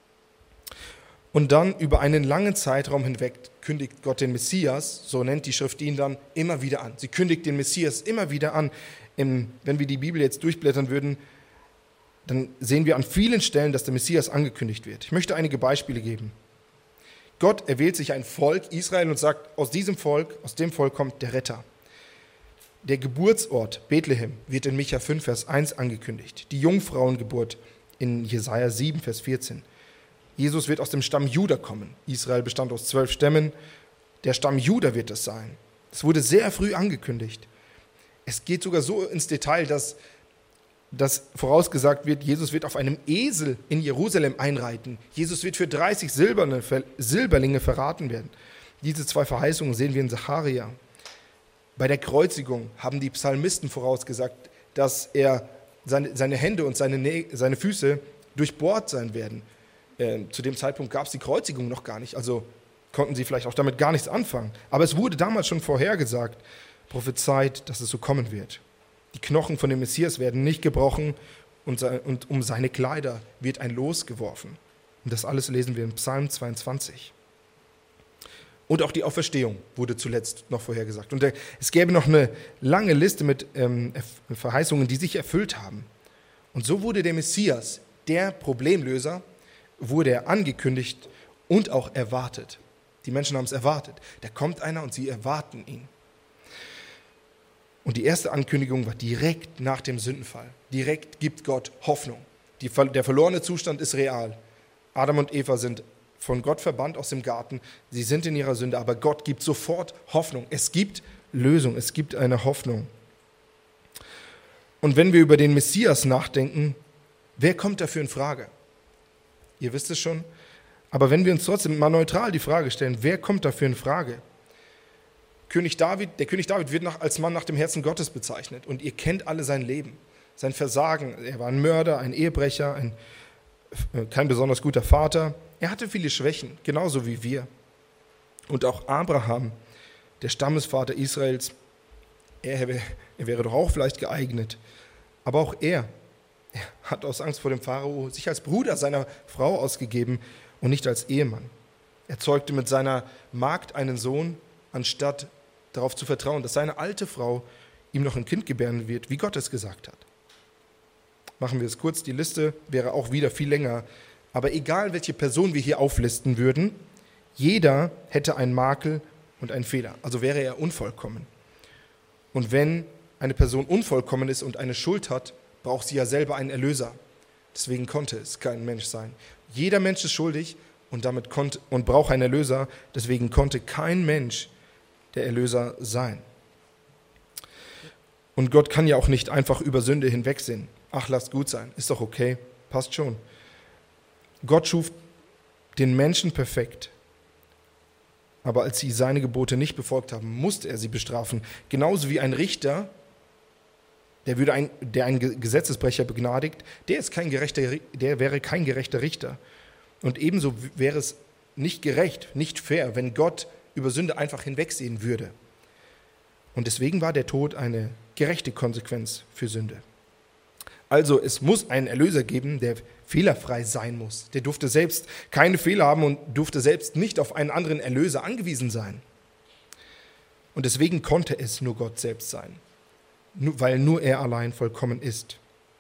Und dann über einen langen Zeitraum hinweg kündigt Gott den Messias, so nennt die Schrift ihn dann, immer wieder an. Sie kündigt den Messias immer wieder an. Im, wenn wir die Bibel jetzt durchblättern würden, dann sehen wir an vielen Stellen, dass der Messias angekündigt wird. Ich möchte einige Beispiele geben. Gott erwählt sich ein Volk, Israel, und sagt, aus diesem Volk, aus dem Volk kommt der Retter. Der Geburtsort Bethlehem wird in Micha fünf, Vers eins angekündigt. Die Jungfrauengeburt in Jesaja sieben, Vers vierzehn. Jesus wird aus dem Stamm Juda kommen. Israel bestand aus zwölf Stämmen. Der Stamm Juda wird es sein. Es wurde sehr früh angekündigt. Es geht sogar so ins Detail, dass, dass vorausgesagt wird, Jesus wird auf einem Esel in Jerusalem einreiten. Jesus wird für dreißig Silberne, Silberlinge verraten werden. Diese zwei Verheißungen sehen wir in Sacharja. Bei der Kreuzigung haben die Psalmisten vorausgesagt, dass er seine, seine Hände und seine, Nä- seine Füße durchbohrt sein werden. Ähm, zu dem Zeitpunkt gab es die Kreuzigung noch gar nicht, also konnten sie vielleicht auch damit gar nichts anfangen. Aber es wurde damals schon vorhergesagt, prophezeit, dass es so kommen wird. Die Knochen von dem Messias werden nicht gebrochen und, se- und um seine Kleider wird ein Los geworfen. Und das alles lesen wir in Psalm zweiundzwanzig. Und auch die Auferstehung wurde zuletzt noch vorhergesagt. Und es gäbe noch eine lange Liste mit ähm, Verheißungen, die sich erfüllt haben. Und so wurde der Messias, der Problemlöser, wurde er angekündigt und auch erwartet. Die Menschen haben es erwartet. Da kommt einer und sie erwarten ihn. Und die erste Ankündigung war direkt nach dem Sündenfall. Direkt gibt Gott Hoffnung. Die, der verlorene Zustand ist real. Adam und Eva sind von Gott verbannt aus dem Garten. Sie sind in ihrer Sünde, aber Gott gibt sofort Hoffnung. Es gibt Lösung, es gibt eine Hoffnung. Und wenn wir über den Messias nachdenken, wer kommt dafür in Frage? Ihr wisst es schon. Aber wenn wir uns trotzdem mal neutral die Frage stellen, wer kommt dafür in Frage? König David, der König David wird nach, als Mann nach dem Herzen Gottes bezeichnet. Und ihr kennt alle sein Leben, sein Versagen. Er war ein Mörder, ein Ehebrecher, ein, kein besonders guter Vater. Er hatte viele Schwächen, genauso wie wir. Und auch Abraham, der Stammesvater Israels, er, er wäre doch auch vielleicht geeignet. Aber auch er, er hat aus Angst vor dem Pharao sich als Bruder seiner Frau ausgegeben und nicht als Ehemann. Er zeugte mit seiner Magd einen Sohn, anstatt darauf zu vertrauen, dass seine alte Frau ihm noch ein Kind gebären wird, wie Gott es gesagt hat. Machen wir es kurz, die Liste wäre auch wieder viel länger. Aber egal, welche Person wir hier auflisten würden, jeder hätte einen Makel und einen Fehler. Also wäre er unvollkommen. Und wenn eine Person unvollkommen ist und eine Schuld hat, braucht sie ja selber einen Erlöser. Deswegen konnte es kein Mensch sein. Jeder Mensch ist schuldig und damit konnte, und braucht einen Erlöser. Deswegen konnte kein Mensch der Erlöser sein. Und Gott kann ja auch nicht einfach über Sünde hinwegsehen. Ach, lasst gut sein, ist doch okay, passt schon. Gott schuf den Menschen perfekt. Aber als sie seine Gebote nicht befolgt haben, musste er sie bestrafen. Genauso wie ein Richter, der, würde ein, der einen Gesetzesbrecher begnadigt, der, ist kein gerechter, der wäre kein gerechter Richter. Und ebenso wäre es nicht gerecht, nicht fair, wenn Gott über Sünde einfach hinwegsehen würde. Und deswegen war der Tod eine gerechte Konsequenz für Sünde. Also es muss einen Erlöser geben, der fehlerfrei sein muss. Der durfte selbst keine Fehler haben und durfte selbst nicht auf einen anderen Erlöser angewiesen sein. Und deswegen konnte es nur Gott selbst sein, weil nur er allein vollkommen ist.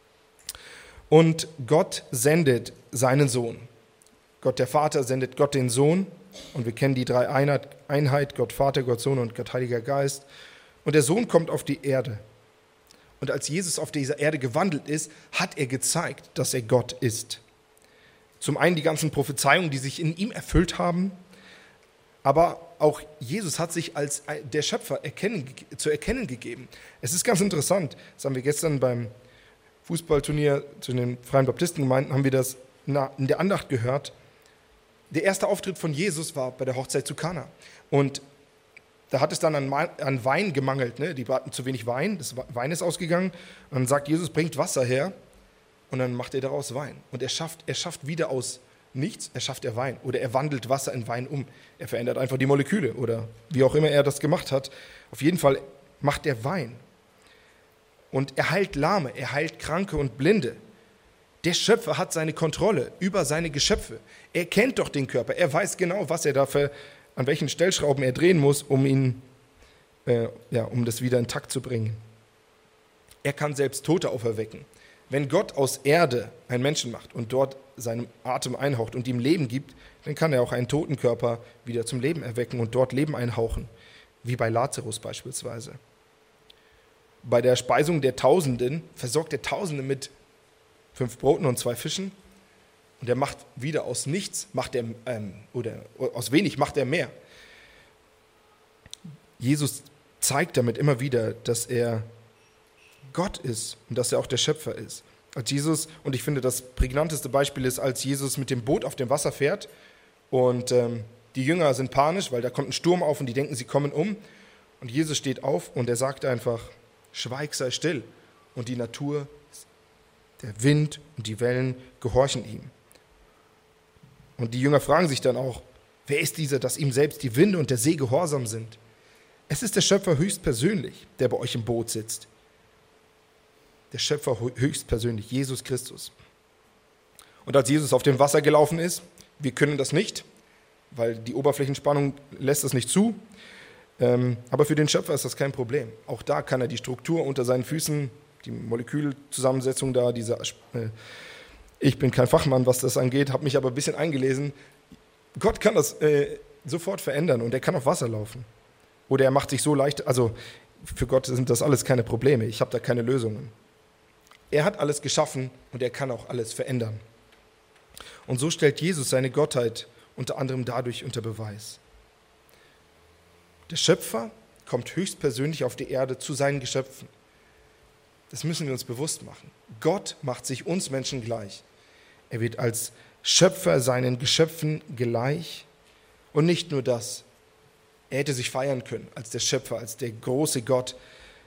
Und Gott sendet seinen Sohn. Gott der Vater sendet Gott den Sohn. Und wir kennen die drei Einheit, Gott Vater, Gott Sohn und Gott Heiliger Geist. Und der Sohn kommt auf die Erde. Und als Jesus auf dieser Erde gewandelt ist, hat er gezeigt, dass er Gott ist. Zum einen die ganzen Prophezeiungen, die sich in ihm erfüllt haben, aber auch Jesus hat sich als der Schöpfer erkennen, zu erkennen gegeben. Es ist ganz interessant, das haben wir gestern beim Fußballturnier zu den Freien Baptistengemeinden, haben wir das in der Andacht gehört. Der erste Auftritt von Jesus war bei der Hochzeit zu Kana. Und da hat es dann an, an Wein gemangelt. Ne? Die hatten zu wenig Wein, das Wein ist ausgegangen. Und dann sagt Jesus, bringt Wasser her. Und dann macht er daraus Wein. Und er schafft, er schafft wieder aus nichts, er schafft er Wein. Oder er wandelt Wasser in Wein um. Er verändert einfach die Moleküle oder wie auch immer er das gemacht hat. Auf jeden Fall macht er Wein. Und er heilt Lahme, er heilt Kranke und Blinde. Der Schöpfer hat seine Kontrolle über seine Geschöpfe. Er kennt doch den Körper. Er weiß genau, was er dafür, an welchen Stellschrauben er drehen muss, um ihn, äh, ja, um das wieder intakt zu bringen. Er kann selbst Tote auferwecken. Wenn Gott aus Erde einen Menschen macht und dort seinen Atem einhaucht und ihm Leben gibt, dann kann er auch einen toten Körper wieder zum Leben erwecken und dort Leben einhauchen, wie bei Lazarus beispielsweise. Bei der Speisung der Tausenden versorgt er Tausende mit fünf Broten und zwei Fischen und er macht wieder aus nichts, macht er, ähm, oder aus wenig macht er mehr. Jesus zeigt damit immer wieder, dass er Gott ist und dass er auch der Schöpfer ist. Als Jesus, und ich finde, das prägnanteste Beispiel ist, als Jesus mit dem Boot auf dem Wasser fährt und ähm, die Jünger sind panisch, weil da kommt ein Sturm auf und die denken, sie kommen um. Und Jesus steht auf und er sagt einfach, schweig, sei still. Und die Natur, der Wind und die Wellen gehorchen ihm. Und die Jünger fragen sich dann auch, wer ist dieser, dass ihm selbst die Winde und der See gehorsam sind? Es ist der Schöpfer höchstpersönlich, der bei euch im Boot sitzt. Der Schöpfer höchstpersönlich, Jesus Christus. Und als Jesus auf dem Wasser gelaufen ist, wir können das nicht, weil die Oberflächenspannung lässt das nicht zu. Ähm, aber für den Schöpfer ist das kein Problem. Auch da kann er die Struktur unter seinen Füßen, die Molekülzusammensetzung da, diese, äh, ich bin kein Fachmann, was das angeht, habe mich aber ein bisschen eingelesen. Gott kann das äh, sofort verändern und er kann auf Wasser laufen. Oder er macht sich so leicht, also für Gott sind das alles keine Probleme, ich habe da keine Lösungen. Er hat alles geschaffen und er kann auch alles verändern. Und so stellt Jesus seine Gottheit unter anderem dadurch unter Beweis. Der Schöpfer kommt höchstpersönlich auf die Erde zu seinen Geschöpfen. Das müssen wir uns bewusst machen. Gott macht sich uns Menschen gleich. Er wird als Schöpfer seinen Geschöpfen gleich. Und nicht nur das. Er hätte sich feiern können als der Schöpfer, als der große Gott.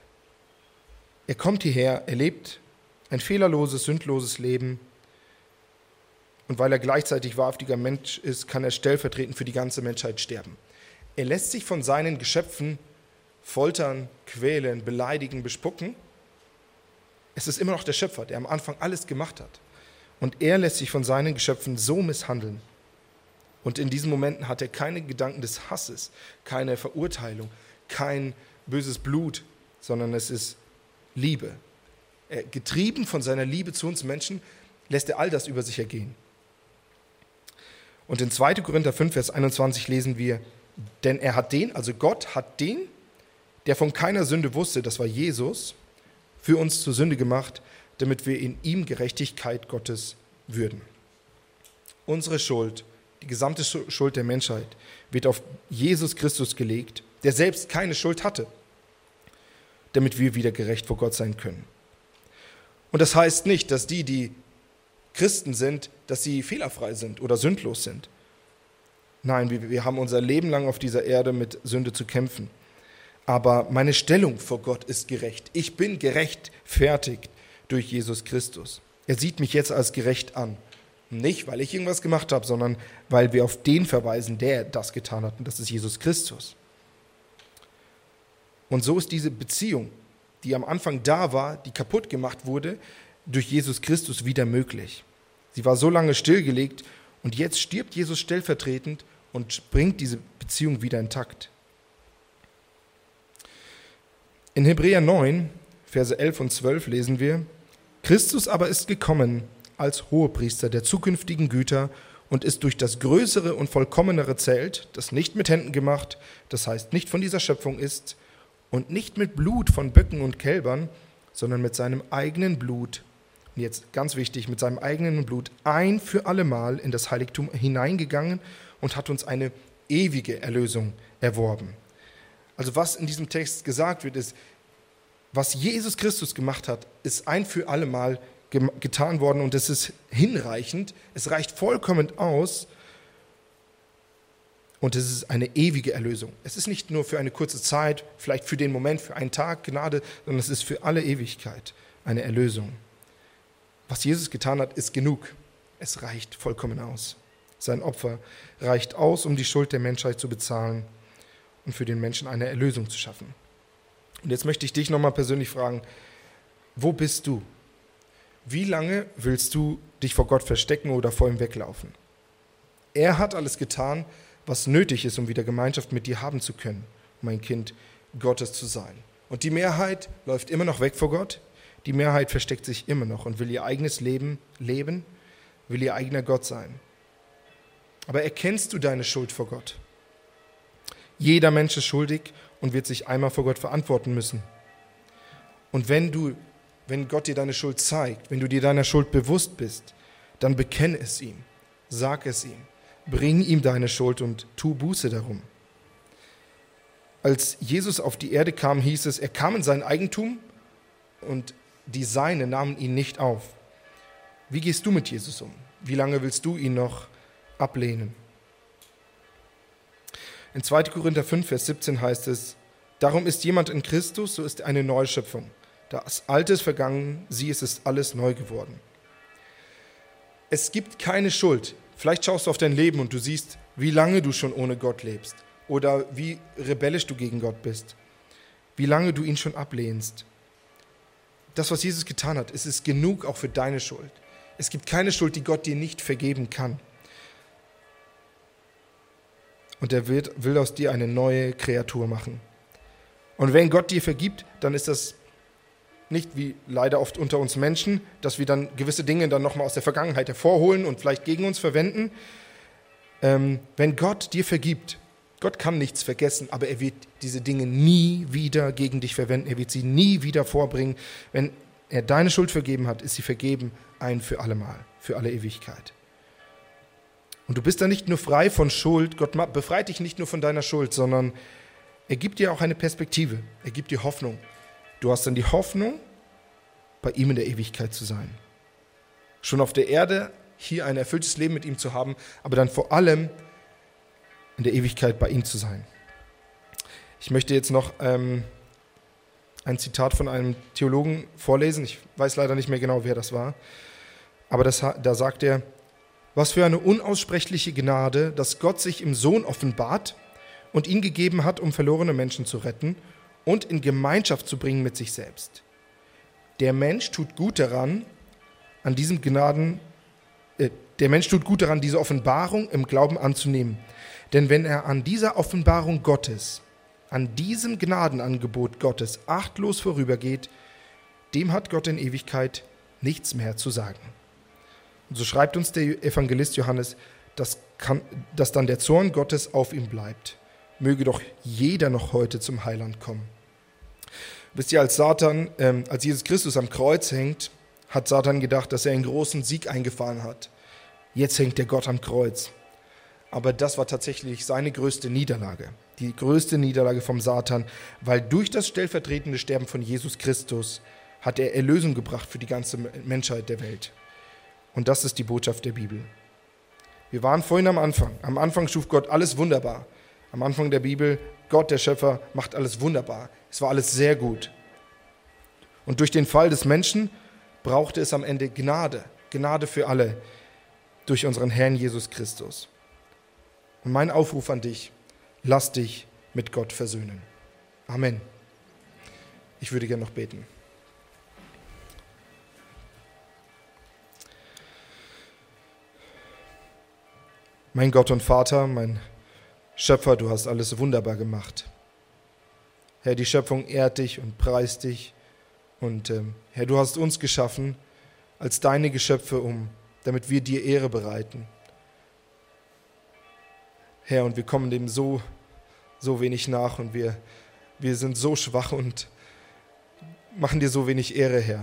Er kommt hierher, er lebt ein fehlerloses, sündloses Leben. Und weil er gleichzeitig wahrhaftiger Mensch ist, kann er stellvertretend für die ganze Menschheit sterben. Er lässt sich von seinen Geschöpfen foltern, quälen, beleidigen, bespucken. Es ist immer noch der Schöpfer, der am Anfang alles gemacht hat. Und er lässt sich von seinen Geschöpfen so misshandeln. Und in diesen Momenten hat er keine Gedanken des Hasses, keine Verurteilung, kein böses Blut, sondern es ist Liebe. Er, getrieben von seiner Liebe zu uns Menschen, lässt er all das über sich ergehen. Und in zweiter Korinther fünf, Vers einundzwanzig lesen wir, denn er hat den, also Gott hat den, der von keiner Sünde wusste, das war Jesus, für uns zur Sünde gemacht, damit wir in ihm Gerechtigkeit Gottes würden. Unsere Schuld, die gesamte Schuld der Menschheit, wird auf Jesus Christus gelegt, der selbst keine Schuld hatte, damit wir wieder gerecht vor Gott sein können. Und das heißt nicht, dass die, die Christen sind, dass sie fehlerfrei sind oder sündlos sind. Nein, wir, wir haben unser Leben lang auf dieser Erde mit Sünde zu kämpfen. Aber meine Stellung vor Gott ist gerecht. Ich bin gerechtfertigt durch Jesus Christus. Er sieht mich jetzt als gerecht an. Nicht, weil ich irgendwas gemacht habe, sondern weil wir auf den verweisen, der das getan hat. Und das ist Jesus Christus. Und so ist diese Beziehung, die am Anfang da war, die kaputt gemacht wurde, durch Jesus Christus wieder möglich. Sie war so lange stillgelegt und jetzt stirbt Jesus stellvertretend und bringt diese Beziehung wieder intakt. In Hebräer neun, Verse elf und zwölf lesen wir, Christus aber ist gekommen als Hohepriester der zukünftigen Güter und ist durch das größere und vollkommenere Zelt, das nicht mit Händen gemacht, das heißt nicht von dieser Schöpfung ist, und nicht mit Blut von Böcken und Kälbern, sondern mit seinem eigenen Blut, und jetzt ganz wichtig, mit seinem eigenen Blut ein für allemal in das Heiligtum hineingegangen und hat uns eine ewige Erlösung erworben. Also was in diesem Text gesagt wird, ist, was Jesus Christus gemacht hat, ist ein für allemal getan worden und es ist hinreichend, es reicht vollkommen aus und es ist eine ewige Erlösung. Es ist nicht nur für eine kurze Zeit, vielleicht für den Moment, für einen Tag Gnade, sondern es ist für alle Ewigkeit eine Erlösung. Was Jesus getan hat, ist genug. Es reicht vollkommen aus. Sein Opfer reicht aus, um die Schuld der Menschheit zu bezahlen und für den Menschen eine Erlösung zu schaffen. Und jetzt möchte ich dich nochmal persönlich fragen, wo bist du? Wie lange willst du dich vor Gott verstecken oder vor ihm weglaufen? Er hat alles getan, was nötig ist, um wieder Gemeinschaft mit dir haben zu können, um ein Kind Gottes zu sein. Und die Mehrheit läuft immer noch weg vor Gott. Die Mehrheit versteckt sich immer noch und will ihr eigenes Leben leben, will ihr eigener Gott sein. Aber erkennst du deine Schuld vor Gott? Jeder Mensch ist schuldig und wird sich einmal vor Gott verantworten müssen. Und wenn du, wenn Gott dir deine Schuld zeigt, wenn du dir deiner Schuld bewusst bist, dann bekenne es ihm, sag es ihm, bring ihm deine Schuld und tu Buße darum. Als Jesus auf die Erde kam, hieß es, er kam in sein Eigentum und die Seine nahmen ihn nicht auf. Wie gehst du mit Jesus um? Wie lange willst du ihn noch ablehnen? In zweiter Korinther fünf, Vers siebzehn heißt es, Darum ist jemand in Christus, so ist er eine neue Schöpfung. Das Alte ist vergangen, sieh, es ist alles neu geworden. Es gibt keine Schuld. Vielleicht schaust du auf dein Leben und du siehst, wie lange du schon ohne Gott lebst oder wie rebellisch du gegen Gott bist, wie lange du ihn schon ablehnst. Das, was Jesus getan hat, es ist genug auch für deine Schuld. Es gibt keine Schuld, die Gott dir nicht vergeben kann. Und er will, will aus dir eine neue Kreatur machen. Und wenn Gott dir vergibt, dann ist das nicht wie leider oft unter uns Menschen, dass wir dann gewisse Dinge dann nochmal aus der Vergangenheit hervorholen und vielleicht gegen uns verwenden. Ähm, wenn Gott dir vergibt, Gott kann nichts vergessen, aber er wird diese Dinge nie wieder gegen dich verwenden. Er wird sie nie wieder vorbringen. Wenn er deine Schuld vergeben hat, ist sie vergeben ein für allemal, für alle Ewigkeit. Und du bist dann nicht nur frei von Schuld, Gott befreit dich nicht nur von deiner Schuld, sondern er gibt dir auch eine Perspektive, er gibt dir Hoffnung. Du hast dann die Hoffnung, bei ihm in der Ewigkeit zu sein. Schon auf der Erde hier ein erfülltes Leben mit ihm zu haben, aber dann vor allem in der Ewigkeit bei ihm zu sein. Ich möchte jetzt noch ähm, ein Zitat von einem Theologen vorlesen. Ich weiß leider nicht mehr genau, wer das war. Aber das, da sagt er, was für eine unaussprechliche Gnade, dass Gott sich im Sohn offenbart und ihn gegeben hat, um verlorene Menschen zu retten und in Gemeinschaft zu bringen mit sich selbst. Der Mensch tut gut daran, an diesem Gnaden, äh, der Mensch tut gut daran, diese Offenbarung im Glauben anzunehmen. Denn wenn er an dieser Offenbarung Gottes, an diesem Gnadenangebot Gottes achtlos vorübergeht, dem hat Gott in Ewigkeit nichts mehr zu sagen. Und so schreibt uns der Evangelist Johannes, dass, kann, dass dann der Zorn Gottes auf ihm bleibt. Möge doch jeder noch heute zum Heiland kommen. Wisst ihr, als Satan, ähm, als Jesus Christus am Kreuz hängt, hat Satan gedacht, dass er einen großen Sieg eingefahren hat. Jetzt hängt der Gott am Kreuz. Aber das war tatsächlich seine größte Niederlage, die größte Niederlage vom Satan, weil durch das stellvertretende Sterben von Jesus Christus hat er Erlösung gebracht für die ganze Menschheit der Welt. Und das ist die Botschaft der Bibel. Wir waren vorhin am Anfang. Am Anfang schuf Gott alles wunderbar. Am Anfang der Bibel, Gott, der Schöpfer, macht alles wunderbar. Es war alles sehr gut. Und durch den Fall des Menschen brauchte es am Ende Gnade. Gnade für alle durch unseren Herrn Jesus Christus. Und mein Aufruf an dich, lass dich mit Gott versöhnen. Amen. Ich würde gerne noch beten. Mein Gott und Vater, mein Schöpfer, du hast alles wunderbar gemacht. Herr, die Schöpfung ehrt dich und preist dich. Und ähm, Herr, du hast uns geschaffen als deine Geschöpfe, um, damit wir dir Ehre bereiten. Herr, und wir kommen dem so, so wenig nach und wir, wir sind so schwach und machen dir so wenig Ehre, Herr.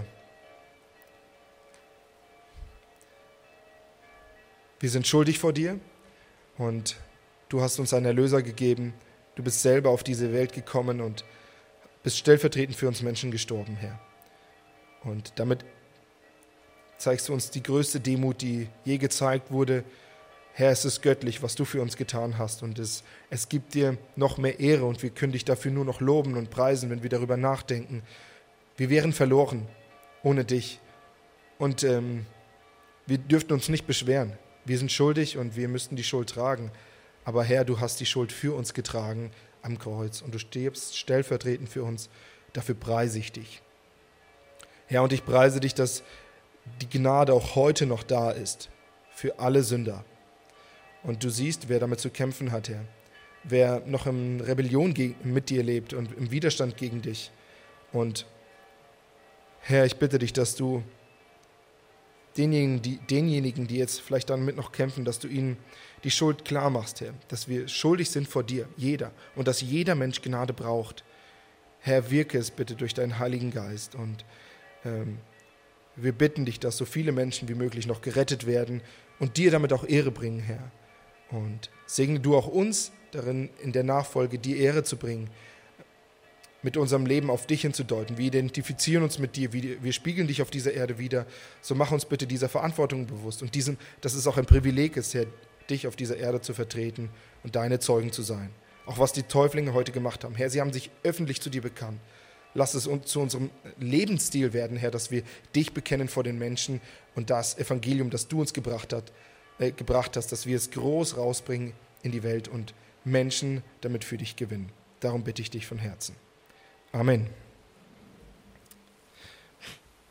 Wir sind schuldig vor dir und du hast uns einen Erlöser gegeben. Du bist selber auf diese Welt gekommen und bist stellvertretend für uns Menschen gestorben, Herr. Und damit zeigst du uns die größte Demut, die je gezeigt wurde. Herr, es ist göttlich, was du für uns getan hast und es, es gibt dir noch mehr Ehre und wir können dich dafür nur noch loben und preisen, wenn wir darüber nachdenken. Wir wären verloren ohne dich und ähm, wir dürften uns nicht beschweren. Wir sind schuldig und wir müssten die Schuld tragen. Aber Herr, du hast die Schuld für uns getragen am Kreuz und du stirbst stellvertretend für uns. Dafür preise ich dich. Herr, und ich preise dich, dass die Gnade auch heute noch da ist für alle Sünder. Und du siehst, wer damit zu kämpfen hat, Herr. Wer noch in Rebellion mit dir lebt und im Widerstand gegen dich. Und Herr, ich bitte dich, dass du denjenigen, die, denjenigen, die jetzt vielleicht damit noch kämpfen, dass du ihnen die Schuld klar machst, Herr. Dass wir schuldig sind vor dir, jeder. Und dass jeder Mensch Gnade braucht. Herr, wirke es bitte durch deinen Heiligen Geist. Und ähm, wir bitten dich, dass so viele Menschen wie möglich noch gerettet werden und dir damit auch Ehre bringen, Herr. Und segne du auch uns darin, in der Nachfolge die Ehre zu bringen, mit unserem Leben auf dich hinzudeuten. Wir identifizieren uns mit dir, wir spiegeln dich auf dieser Erde wieder. So mach uns bitte dieser Verantwortung bewusst und diesem, dass es auch ein Privileg ist, Herr, dich auf dieser Erde zu vertreten und deine Zeugen zu sein. auch was die Täuflinge heute gemacht haben. Herr, sie haben sich öffentlich zu dir bekannt. Lass es uns zu unserem Lebensstil werden, Herr, dass wir dich bekennen vor den Menschen und das Evangelium, das du uns gebracht, hat, äh, gebracht hast, dass wir es groß rausbringen in die Welt und Menschen damit für dich gewinnen. Darum bitte ich dich von Herzen. Amen.